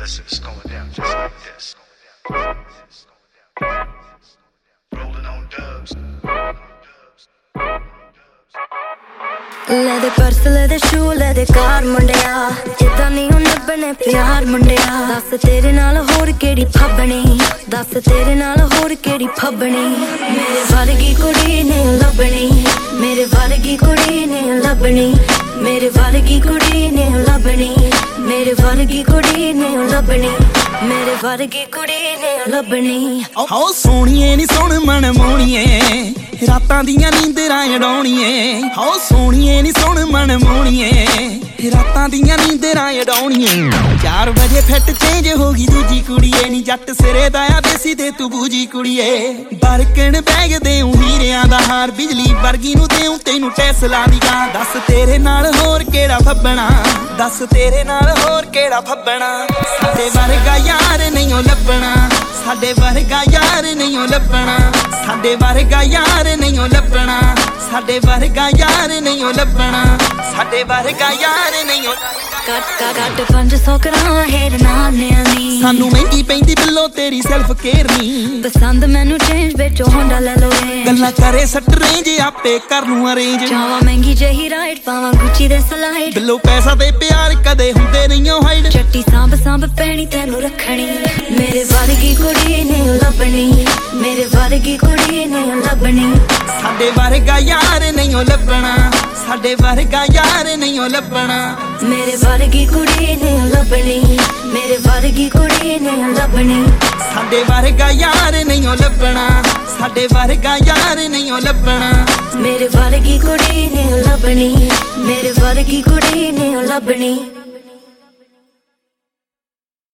listen, it's going down just like this. Rolling on dubs. ਲੈ ਦੇ purse ਲੈ ਦੇ ਸ਼ੂ ਲੈ ਦੇ ਕਾਰ ਮੁੰਡਿਆ ਜਿੱਦਾਂ ਨਹੀਂ ਉਹ ਲੱਭਣੇ ਪਿਆਰ ਮੁੰਡਿਆ ਦੱਸ ਤੇਰੇ ਨਾਲ ਹੋਰ ਕਿਹੜੀ ਫੱਬਣੀ ਦੱਸ ਤੇਰੇ ਨਾਲ ਹੋਰ ਕਿਹੜੀ ਫੱਬਣੀ ਮੇਰੇ ਵਰਗੀ ਕੁੜੀ ਨੇ ਲੱਭਣੀ ਮੇਰੇ ਵਰਗੀ ਕੁੜੀ ਨੇ ਲੱਭਣੀ ਮੇਰੇ ਵਰਗੀ ਕੁੜੀ ਨੇ ਲੱਭਣੀ ਮੇਰੇ ਵਰਗੀ ਕੁੜੀ ਨੇ ਲੱਭਣੀ ਮੇਰੇ ਵਰਗੀ ਕੁੜੀ ਨੇ ਲੱਭਣੀ ਹੋ ਸੋਹਣੀਏ ਨੀ ਸੁਣ ਮਨ ਮੋਣੀਏ ਰਾਤਾਂ ਦੀਆਂ ਨੀਂਦਰਾਂ ਉਡਾਉਣੀਏ ਹੋ ਸੋਹਣੀਏ ਨੀ ਸੁਣ ਮਨ ਮੋਣੀਏ ਰਾਤਾਂ ਦੀਆਂ ਨੀਂਦਰਾਂ ਉਡਾਉਣੀਏ 4 ਵਜੇ ਫਿੱਟ ਚੇਂਜ ਹੋ ਗਈ ਦੂਜੀ ਕੁੜੀਏ ਨੀ ਜੱਟ ਸਿਰੇ ਦਾ ਆ ਦੇਸੀ ਤੇ ਤੂੰ ਬੂਜੀ ਕੁੜੀਏ ਬਰਕਣ ਬੈਗ ਦੇਉ ਹੀਰਿਆਂ ਦਾ ਹਾਰ ਬਿਜਲੀ ਵਰਗੀ ਨੂੰ ਦੇਉ ਤੈਨੂੰ ਟੈਸਲਾ ਦੀ ਗਾਂ ਦੱਸ ਤੇਰੇ ਨਾਲ ਹੋਰ ਕਿਹੜਾ ਫੱਬਣਾ ਦੱਸ ਤੇਰੇ ਨਾਲ ਹੋਰ ਕਿਹੜਾ ਫੱਬਣਾ ਸਾਡੇ ਵਰਗਾ ਯਾਰ ਨਹੀਂ ਓ ਲੱਭਣਾ ਸਾਡੇ ਵਰਗਾ ਯਾਰ ਨਹੀਂ ਓ ਲੱਭਣਾ ਸਾਡੇ ਵਰਗਾ ਯਾਰ ਨਹੀਂ ਓ ਲੱਭਣਾ ਸਾਡੇ ਵਰਗਾ ਯਾਰ ਨਹੀਂ ਓ ਲੱਭਣਾ ਸਾਡੇ ਵਰਗਾ ਯਾਰ ਨਹੀਂ ਓ ਕੱਟ 500 ਕਰਾਂ ਹੇਰ ਨਾਲਿਆਂ ਦੀ ਸਾਨੂੰ ਮਹਿੰਗੀ ਪੈਂਦੀ ਬਿੱਲੋ ਤੇਰੀ ਸੈਲਫ ਕੇਅਰ ਨੀ ਪਸੰਦ ਮੈਨੂੰ ਚੇਂਜ ਵਿੱਚ ਹੋਂਡਾ ਲੈ ਲੋ ਗੱਲਾਂ ਕਰੇ ਸੱਟ ਰੇਂਜ ਆਪੇ ਕਰ ਲੂੰ ਅਰੇਂਜ ਚਾਵਾ ਮਹਿੰਗੀ ਜਹੀ ਰਾਈਟ ਪਾਵਾਂ ਗੁੱਚੀ ਦੇ ਸਲਾਈਡ ਬਿੱਲੋ ਪੈਸਾ ਤੇ ਪਿਆਰ ਕਦੇ ਹੁੰਦੇ ਨਹੀਂ ਓ ਹਾਈਡ ਚੱਟੀ ਸਾਂਭ ਪੈਣੀ ਤੈਨੂੰ ਰੱਖਣੀ ਮੇਰੇ ਵਰਗੀ ਕੁੜੀ ਨੇ ਲੱਭਣੀ ਮੇਰੇ ਵਰਗੀ ਕੁੜੀ ਨੇ ਲੱਭਣੀ ਸਾਡੇ ਵਰਗਾ ਯਾਰ ਨਹੀਂ ਓ ਲੱਭਣਾ ਸਾਡੇ ਵਰਗਾ ਯਾਰ ਨਹੀਂ ਓ ਲੱਭਣਾ ਮੇਰੇ ਵਰਗੀ ਕੁੜੀ ਨੇ ਲੱਭਣੀ ਮੇਰੇ ਵਰਗੀ ਕੁੜੀ ਨੇ ਲੱਭਣੀ ਸਾਡੇ ਵਰਗਾ ਯਾਰ ਨਹੀਂ ਓ ਲੱਭਣਾ ਸਾਡੇ ਵਰਗਾ ਯਾਰ ਨਹੀਂ ਓ ਲੱਭਣਾ ਮੇਰੇ ਵਰਗੀ ਕੁੜੀ ਨੇ ਲੱਭਣੀ ਮੇਰੇ ਵਰਗੀ ਕੁੜੀ ਨੇ ਲੱਭਣੀ